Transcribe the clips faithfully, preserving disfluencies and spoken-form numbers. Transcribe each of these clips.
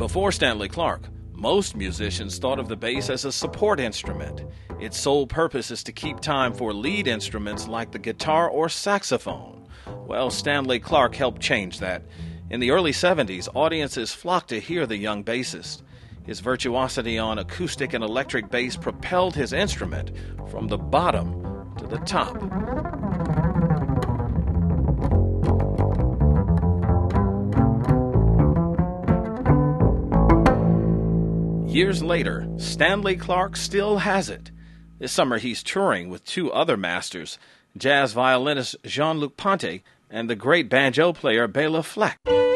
Before Stanley Clarke, most musicians thought of the bass as a support instrument. Its sole purpose is to keep time for lead instruments like the guitar or saxophone. Well, Stanley Clarke helped change that. In the early seventies, audiences flocked to hear the young bassist. His virtuosity on acoustic and electric bass propelled his instrument from the bottom to the top. Years later, Stanley Clarke still has it. This summer he's touring with two other masters, jazz violinist Jean-Luc Ponty and the great banjo player Bela Fleck.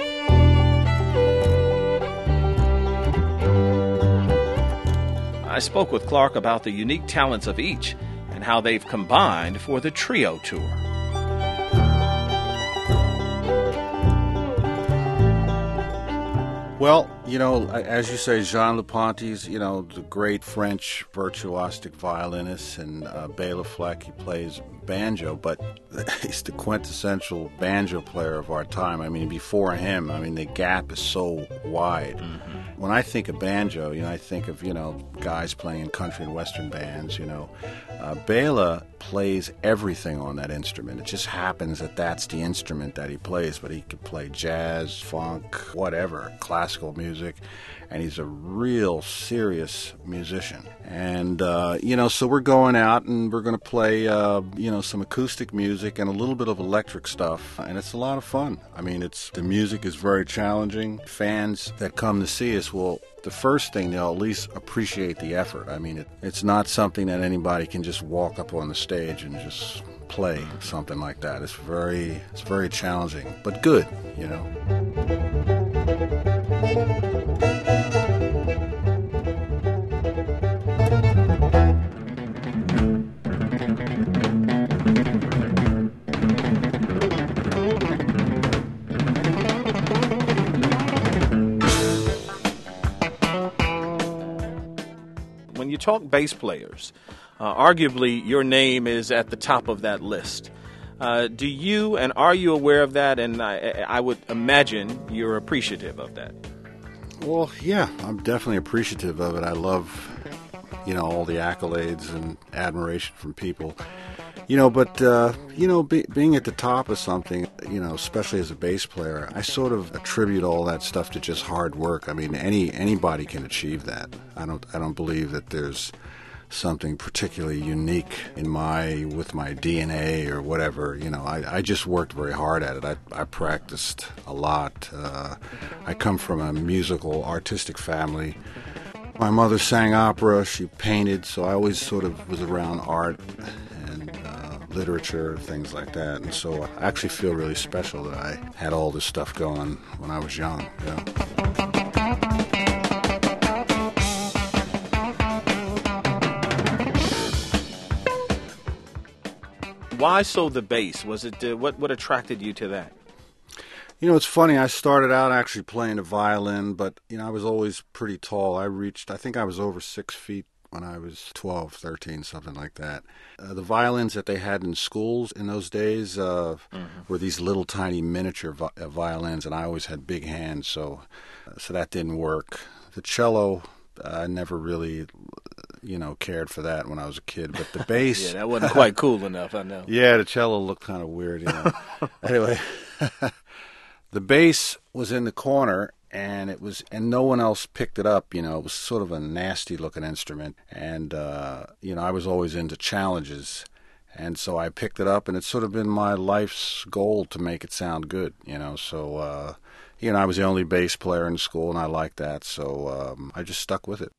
I spoke with Clarke about the unique talents of each and how they've combined for the trio tour. Well, you know, as you say, Jean-Luc Ponty's, you know, the great French virtuosic violinist, and uh, Bela Fleck, he plays banjo, but he's the quintessential banjo player of our time. I mean, before him, I mean, the gap is so wide. Mm-hmm. When I think of banjo, you know, I think of, you know, guys playing in country and western bands, you know. Uh, Bela plays everything on that instrument. It just happens that that's the instrument that he plays, but he could play jazz, funk, whatever, classical music, and he's a real serious musician. And, uh, you know, so we're going out and we're going to play, uh, you know, some acoustic music and a little bit of electric stuff, and it's a lot of fun. I mean, it's the music is very challenging. Fans that come to see us will, the first thing, they'll at least appreciate the effort. I mean, it, it's not something that anybody can just walk up on the stage and just play something like that. It's very, it's very challenging, but good, you know. When you talk bass players, uh, arguably your name is at the top of that list. Uh, do you and are you aware of that? And I, I would imagine you're appreciative of that. Well, yeah, I'm definitely appreciative of it. I love, you know, all the accolades and admiration from people. You know, but, uh, you know, be, being at the top of something, you know, especially as a bass player, I sort of attribute all that stuff to just hard work. I mean, any anybody can achieve that. I don't I don't believe that there's something particularly unique in my, with my D N A or whatever. You know, I, I just worked very hard at it. I, I practiced a lot. Uh, I come from a musical, artistic family. My mother sang opera, she painted, so I always sort of was around art and uh, literature, things like that. And so I actually feel really special that I had all this stuff going when I was young, you know. Why so the bass? Was it uh, what what attracted you to that? You know, it's funny. I started out actually playing the violin, but, you know, I was always pretty tall. I reached, I think I was over six feet when I was twelve, thirteen, something like that. Uh, the violins that they had in schools in those days uh, mm-hmm. were these little tiny miniature vi- uh, violins, and I always had big hands, so uh, so that didn't work. The cello, I never really, you know, cared for that when I was a kid, but the bass... yeah, that wasn't quite cool enough, I know. Yeah, the cello looked kind of weird, you know. Anyway... The bass was in the corner, and it was, and no one else picked it up. You know, it was sort of a nasty-looking instrument, and uh, you know, I was always into challenges, and so I picked it up, and it's sort of been my life's goal to make it sound good. You know, so uh, you know, I was the only bass player in school, and I liked that, so um, I just stuck with it.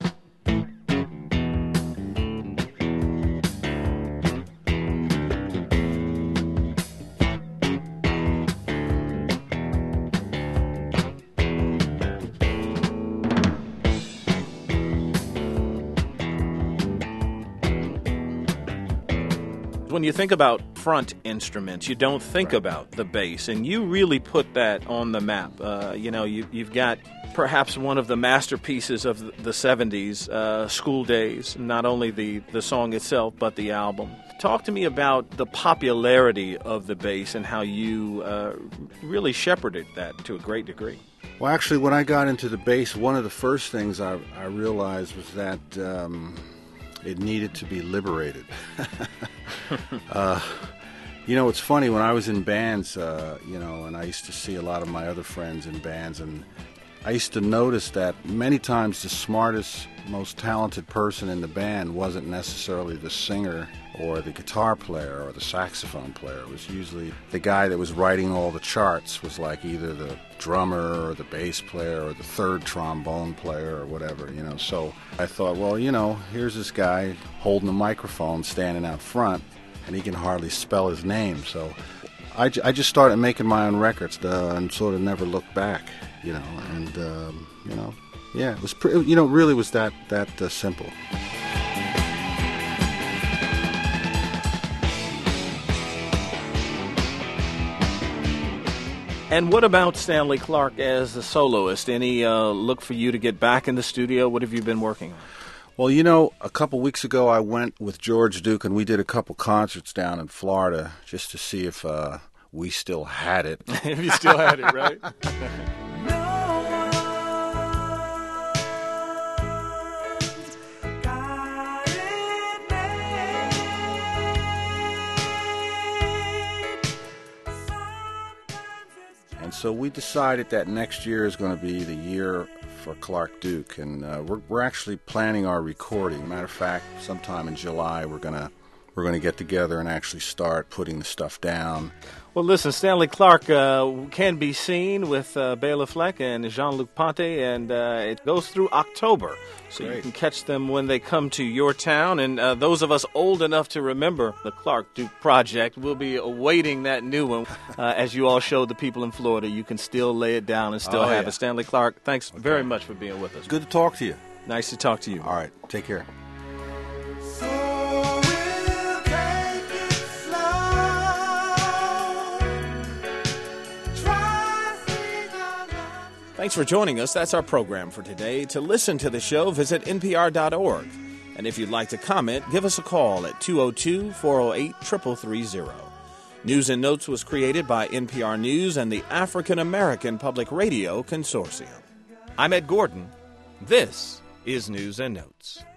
When you think about front instruments, you don't think right. about the bass, and you really put that on the map. Uh, you know, you, you've got perhaps one of the masterpieces of the seventies, uh, School Days, not only the, the song itself, but the album. Talk to me about the popularity of the bass and how you uh, really shepherded that to a great degree. Well, actually, when I got into the bass, one of the first things I, I realized was that um, it needed to be liberated. uh, you know, it's funny, when I was in bands, uh, you know, and I used to see a lot of my other friends in bands, and I used to notice that many times the smartest, most talented person in the band wasn't necessarily the singer or the guitar player or the saxophone player. It was usually the guy that was writing all the charts was like either the drummer or the bass player or the third trombone player or whatever, you know. So I thought, well, you know, here's this guy holding a microphone standing out front, and he can hardly spell his name. So I, j- I just started making my own records uh, and sort of never looked back, you know. And, um, you know, yeah, it was, pre- you know, it really was that, that uh, simple. And what about Stanley Clarke as a soloist? Any uh, look for you to get back in the studio? What have you been working on? Well, you know, a couple weeks ago I went with George Duke and we did a couple concerts down in Florida just to see if uh, we still had it. If you still had it, right? And so we decided that next year is going to be the year for Clarke Duke, and uh, we're we're actually planning our recording. Matter of fact, sometime in July we're gonna we're gonna get together and actually start putting the stuff down. Well, listen, Stanley Clarke uh, can be seen with uh, Bela Fleck and Jean-Luc Ponty, and uh, it goes through October. So Great. You can catch them when they come to your town. And uh, those of us old enough to remember the Clarke Duke Project will be awaiting that new one. Uh, as you all showed the people in Florida, you can still lay it down and still Oh, have yeah. it. Stanley Clarke, thanks okay. very much for being with us. Good to talk to you. Nice to talk to you. All right, take care. Thanks for joining us. That's our program for today. To listen to the show, visit N P R dot org. And if you'd like to comment, give us a call at two oh two, four oh eight, three three three zero. News and Notes was created by N P R News and the African American Public Radio Consortium. I'm Ed Gordon. This is News and Notes.